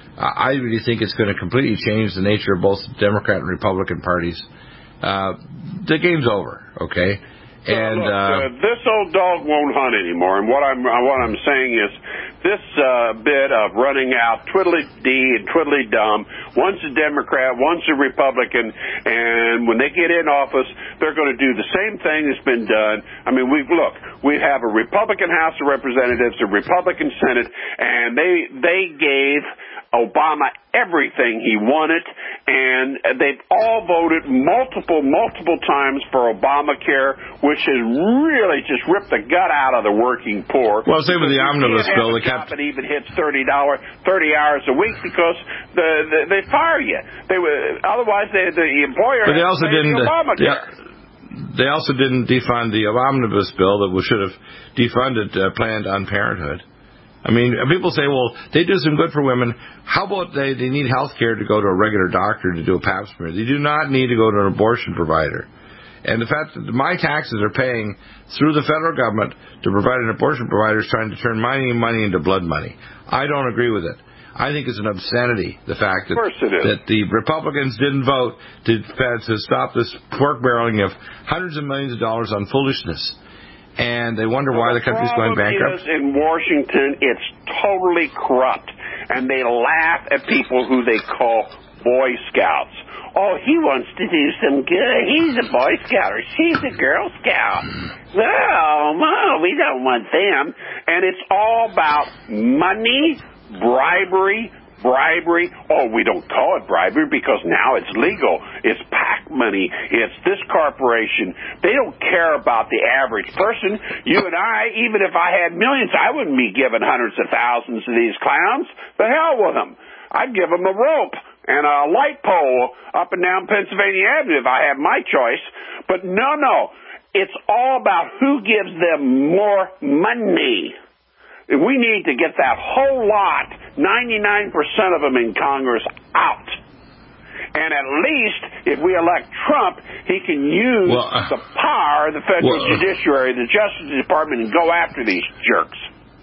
I really think it's going to completely change the nature of both the Democrat and Republican parties. Uh, the game's over, okay? So, and look, uh, uh, this old dog won't hunt anymore. And what I'm uh, what I'm saying is, this uh, bit of running out twiddly-dee and twiddly-dum. One's a Democrat, one's a Republican, and when they get in office, they're going to do the same thing that's been done. I mean, we look, we have a Republican House of Representatives, a Republican Senate, and they they gave Obama everything he wanted, and they've all voted multiple, multiple times for Obamacare, which has really just ripped the gut out of the working poor. Well, same with the omnibus bill. They kept it even hits thirty dollars, thirty hours a week because the, the they fire you. They were otherwise they, the employer. But they also didn't. Obamacare. They, they also didn't defund the omnibus bill that should have defunded uh, Planned Parenthood. I mean, people say, well, they do some good for women. How about they, they need health care to go to a regular doctor to do a pap smear? They do not need to go to an abortion provider. And the fact that my taxes are paying through the federal government to provide an abortion provider is trying to turn my money into blood money. I don't agree with it. I think it's an obscenity, the fact that, that the Republicans didn't vote to, to stop this pork barreling of hundreds of millions of dollars on foolishness. And they wonder why the, the country's going bankrupt. Is in Washington, it's totally corrupt, and they laugh at people who they call Boy Scouts. Oh, he wants to do some good. He's a Boy Scout, or she's a Girl Scout. Oh, no, we don't want them. And it's all about money, bribery, bribery. Oh, we don't call it bribery because now it's legal. It's PAC money. It's this corporation. They don't care about the average person. You and I, even if I had millions, I wouldn't be giving hundreds of thousands to these clowns. The hell with them. I'd give them a rope. and a light pole up and down Pennsylvania Avenue if I have my choice. But no, no. It's all about who gives them more money. We need to get that whole lot, ninety-nine percent of them in Congress, out. And at least, if we elect Trump, he can use well, uh, the power of the federal well, judiciary, the Justice Department, and go after these jerks.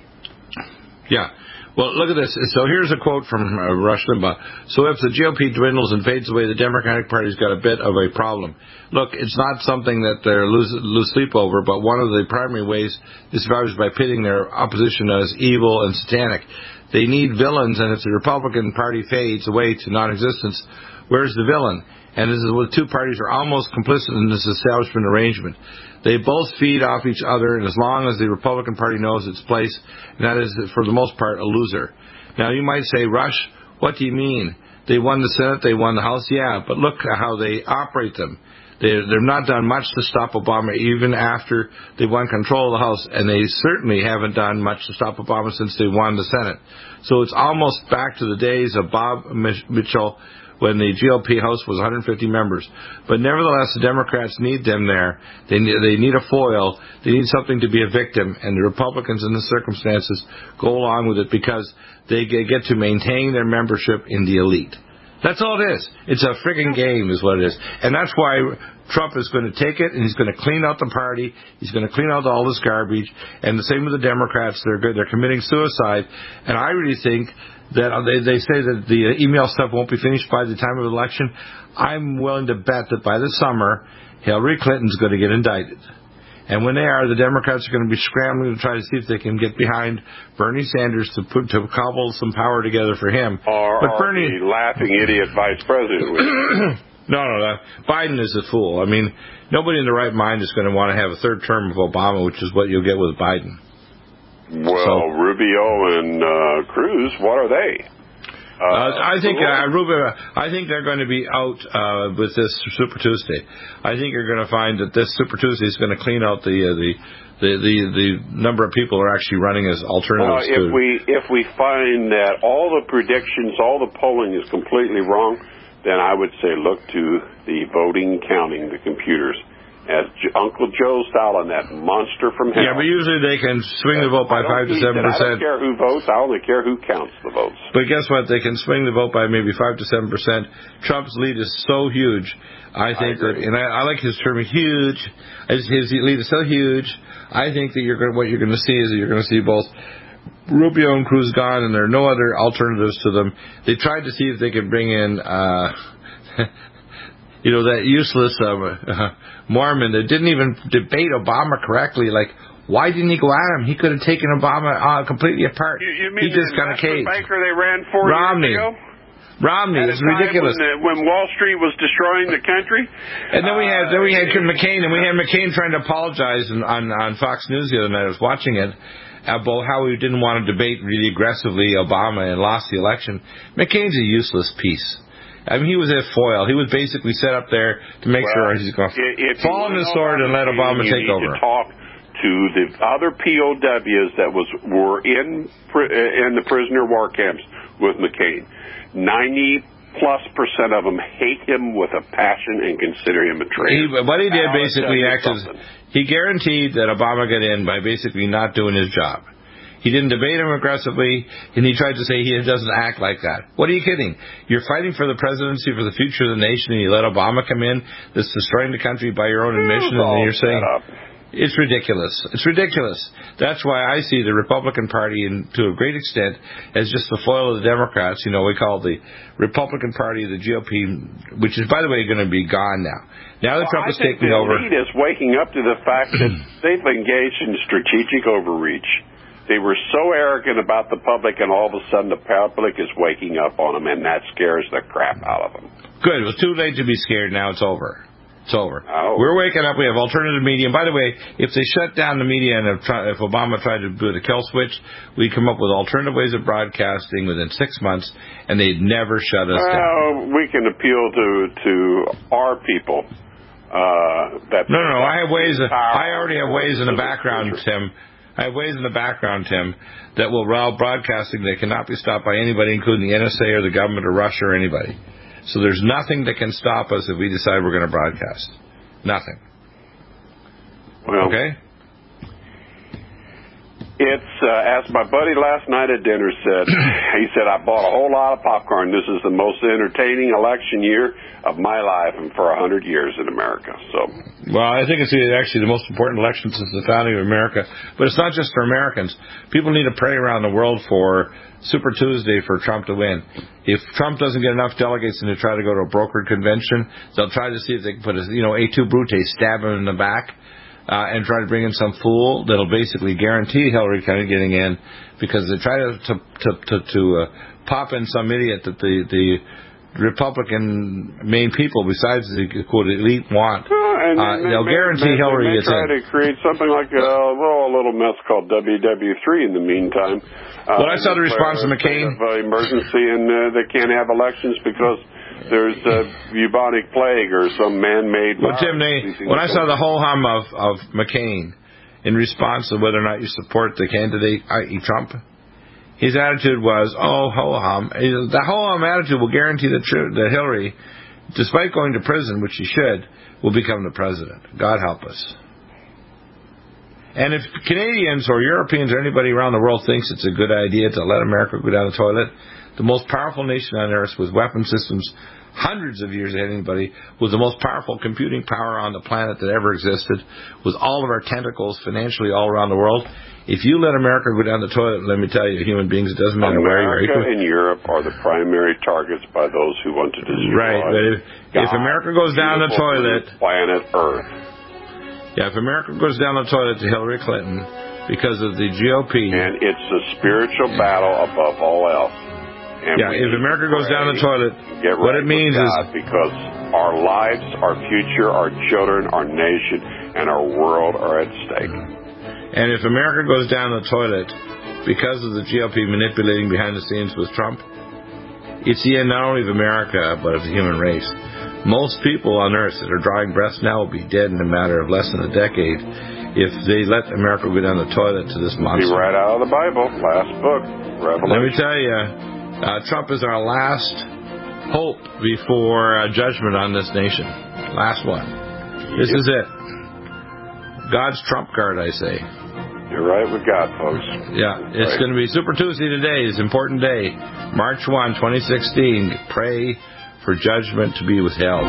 Yeah. Well, look at this. So here's a quote from uh, Rush Limbaugh. So if the G O P dwindles and fades away, the Democratic Party's got a bit of a problem. Look, it's not something that they lose, lose sleep over, but one of the primary ways they survive is by pitting their opposition as evil and satanic. They need villains, and if the Republican Party fades away to non-existence, where's the villain? And this is what the two parties are almost complicit in this establishment arrangement. They both feed off each other, and as long as the Republican Party knows its place, and that is, for the most part, a loser. Now, you might say, Rush, what do you mean? They won the Senate, they won the House, yeah, but look at how they operate them. They, they've not done much to stop Obama even after they won control of the House, and they certainly haven't done much to stop Obama since they won the Senate. So it's almost back to the days of Bob Mitchell, when the G O P House was one hundred fifty members. But nevertheless, the Democrats need them there. They need, they need a foil. They need something to be a victim. And the Republicans, in the circumstances, go along with it because they get to maintain their membership in the elite. That's all it is. It's a friggin' game is what it is. And that's why Trump is going to take it, and he's going to clean out the party. He's going to clean out all this garbage. And the same with the Democrats. They're good. They're committing suicide. And I really think that they, they say that the email stuff won't be finished by the time of the election. I'm willing to bet that by the summer, Hillary Clinton's going to get indicted. And when they are, the Democrats are going to be scrambling to try to see if they can get behind Bernie Sanders to put to cobble some power together for him. Or, but or Bernie, the laughing idiot vice president. no, no, no. Biden is a fool. I mean, nobody in their right mind is going to want to have a third term of Obama, which is what you'll get with Biden. Well, so, Rubio and uh, Cruz, what are they? Uh, uh, I think uh, Rubio. I think they're going to be out uh, with this Super Tuesday. I think you're going to find that this Super Tuesday is going to clean out the uh, the, the the the number of people who are actually running as alternatives. Well, if to, we if we find that all the predictions, all the polling is completely wrong, then I would say look to the voting counting, the computers. As J- Uncle Joe Stalin, that monster from hell. Yeah, but usually they can swing the vote by five to seven percent. I don't care who votes. I only care who counts the votes. But guess what? They can swing the vote by maybe five to seven percent. Trump's lead is so huge. I think I that, and I, I like his term, huge. His, his lead is so huge. I think that you're going, what you're going to see is that you're going to see both Rubio and Cruz gone, and there are no other alternatives to them. They tried to see if they could bring in. Uh, You know, that useless uh, uh, Mormon that didn't even debate Obama correctly. Like, why didn't he go at him? He could have taken Obama uh, completely apart. You, you mean he just the kind of caved. banker they ran four Romney. years ago? Romney is ridiculous. When, uh, when Wall Street was destroying the country. And then we had then we had McCain, and we had McCain trying to apologize on on, on Fox News the other night. I was watching it about how he didn't want to debate really aggressively Obama and lost the election. McCain's a useless piece. I mean, he was a foil. He was basically set up there to make well, sure he's going to fall on the sword and let Obama take over. You need to talk to the other P O Ws that was were in in the prisoner war camps with McCain. Ninety plus percent of them hate him with a passion and consider him a traitor. He, what he did I'll basically acted. He guaranteed that Obama got in by basically not doing his job. He didn't debate him aggressively, and he tried to say he doesn't act like that. What are you kidding? You're fighting for the presidency, for the future of the nation, and you let Obama come in that's destroying the country by your own admission, and then you're saying it's ridiculous. It's ridiculous. That's why I see the Republican Party, in, to a great extent, as just the foil of the Democrats. You know, we call the Republican Party the G O P, which is, by the way, going to be gone now. Now that well, Trump is I think taking the over, elite is waking up to the fact that they've engaged in strategic overreach. They were so arrogant about the public, and all of a sudden the public is waking up on them, and that scares the crap out of them. Good. It was too late to be scared. Now it's over. It's over. Oh. We're waking up. We have alternative media. And by the way, if they shut down the media and if, if Obama tried to do the kill switch, we'd come up with alternative ways of broadcasting within six months, and they'd never shut us well, down. Well, we can appeal to to our people. Uh, that no, no, no. I have ways. I already have ways in the background, Tim. I have ways in the background, Tim, that will route broadcasting that cannot be stopped by anybody, including the N S A or the government or Russia or anybody. So there's nothing that can stop us if we decide we're going to broadcast. Nothing. Well, okay? It's, uh, as my buddy last night at dinner said, he said, I bought a whole lot of popcorn. This is the most entertaining election year of my life and for a hundred years in America. So, well, I think it's actually the most important election since the founding of America. But it's not just for Americans. People need to pray around the world for Super Tuesday for Trump to win. If Trump doesn't get enough delegates and to try to go to a brokered convention, they'll try to see if they can put a, you know, A two Brute, stab him in the back. Uh, and try to bring in some fool that'll basically guarantee Hillary Clinton getting in, because they try to to to, to, to uh, pop in some idiot that the the Republican main people, besides the quote elite, want. Uh, and uh, they, they'll may, guarantee may, Hillary they may gets try in. to create something like a, well, a little mess called W W three in the meantime. Uh, well, I saw the response to McCain. Of, uh, emergency, and uh, they can't have elections because there's a bubonic plague or some man-made. Well, Tim, they, when I saw the whole hum of, of McCain in response to whether or not you support the candidate, that is. Trump, his attitude was, oh, ho hum. The ho hum attitude will guarantee that, that Hillary, despite going to prison, which she should, will become the president. God help us. And if Canadians or Europeans or anybody around the world thinks it's a good idea to let America go down the toilet, the most powerful nation on earth with weapon systems hundreds of years ahead of anybody, with the most powerful computing power on the planet that ever existed, with all of our tentacles financially all around the world, if you let America go down the toilet, let me tell you, human beings, it doesn't matter where you are. America and Europe are the primary targets by those who want to destroy. Right, but if, if America goes down the toilet, planet Earth. Yeah, if America goes down the toilet to Hillary Clinton because of the G O P, and it's a spiritual battle above all else. And yeah, if America goes down the toilet, get what right it means is because our lives, our future, our children, our nation, and our world are at stake. And if America goes down the toilet because of the G O P manipulating behind the scenes with Trump, it's the end not only of America but of the human race. Most people on Earth that are drawing breaths now will be dead in a matter of less than a decade if they let America go down the toilet to this monster. Be right out of the Bible, last book, Revelation. Let me tell you, uh, Trump is our last hope before uh, judgment on this nation. Last one. This yep. is it. God's trump card, I say. You're right with God, folks. Yeah, it's right. going to be Super Tuesday today. It's an important day. March first, twenty sixteen. Pray for judgment to be withheld.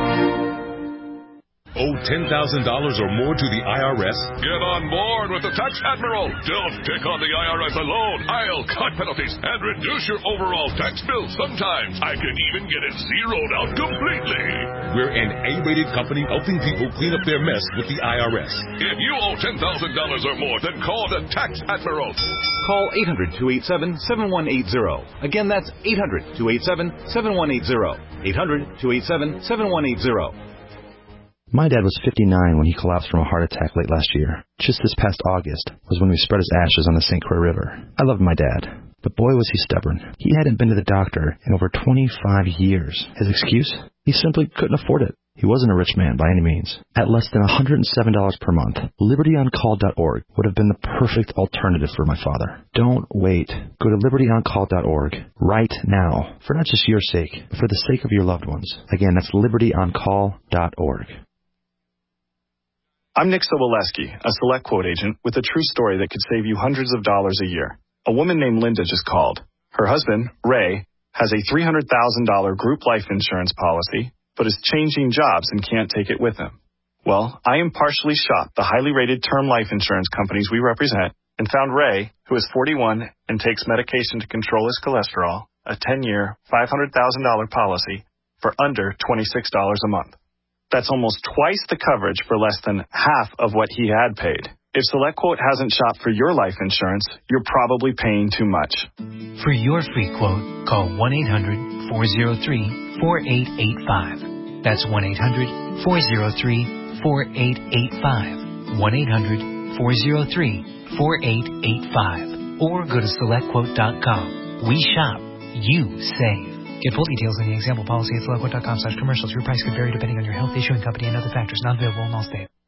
Owe ten thousand dollars or more to the I R S? Get on board with the Tax Admiral. Don't take on the I R S alone. I'll cut penalties and reduce your overall tax bill. Sometimes I can even get it zeroed out completely. We're an A-rated company helping people clean up their mess with the I R S. If you owe ten thousand dollars or more, then call the Tax Admiral. Call eight hundred, two eight seven, seven one eight zero. Again, that's eight hundred, two eight seven, seven one eight zero. eight hundred, two eight seven, seven one eight zero. My dad was fifty-nine when he collapsed from a heart attack late last year. Just this past August was when we spread his ashes on the Saint Croix River. I loved my dad, but boy was he stubborn. He hadn't been to the doctor in over twenty-five years. His excuse? He simply couldn't afford it. He wasn't a rich man by any means. At less than one hundred seven dollars per month, liberty on call dot org would have been the perfect alternative for my father. Don't wait. Go to liberty on call dot org right now, for not just your sake, but for the sake of your loved ones. Again, that's liberty on call dot org. I'm Nick Soboleski, a Select Quote agent with a true story that could save you hundreds of dollars a year. A woman named Linda just called. Her husband, Ray, has a three hundred thousand dollars group life insurance policy, but is changing jobs and can't take it with him. Well, I impartially shopped the highly rated term life insurance companies we represent and found Ray, who is forty-one and takes medication to control his cholesterol, a ten-year, five hundred thousand dollars policy for under twenty-six dollars a month. That's almost twice the coverage for less than half of what he had paid. If SelectQuote hasn't shopped for your life insurance, you're probably paying too much. For your free quote, call one eight hundred, four oh three, four eight eight five. That's one eight hundred, four oh three, four eight eight five. one eight hundred, four oh three, four eight eight five. Or go to select quote dot com. We shop. You save. Get full details in the example policy at select quote dot com slash commercials. Your price could vary depending on your health, issuing company, and other factors not available in all states.